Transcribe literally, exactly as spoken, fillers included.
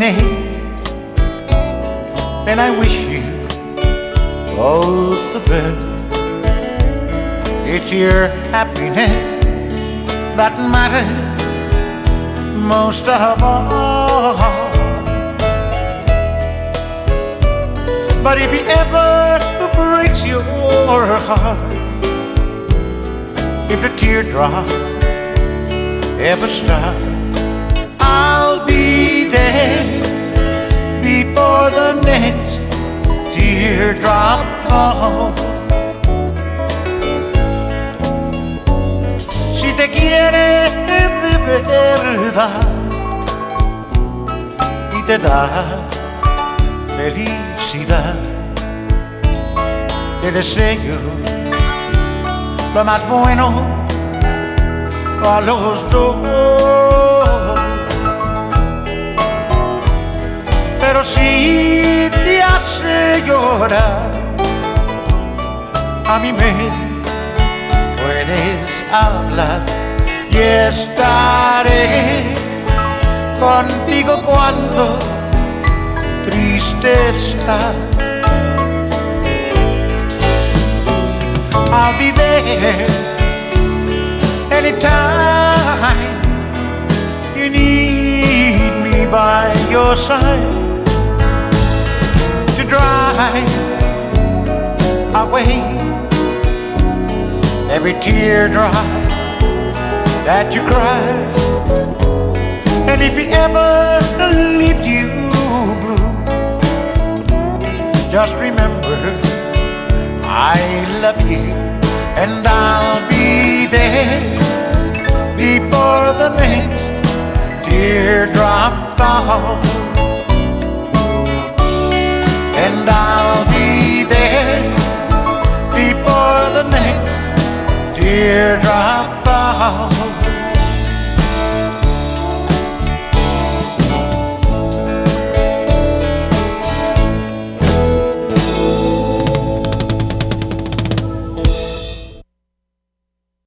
happiness, then I wish you both the best. It's your happiness that matters most of all. But if he ever breaks your heart, if the teardrop ever start, I'll be there before the next teardrop falls. Si te quiere de verdad y te da felicidad, te deseo lo más bueno a los dos. Pero si te hace llorar, a mí me puedes hablar y estaré contigo cuando triste estás. I'll be there anytime you need me by your side to drive away every teardrop that you cry. And if he ever leaves you blue, just remember I love you, and I'll be there before the next teardrop falls.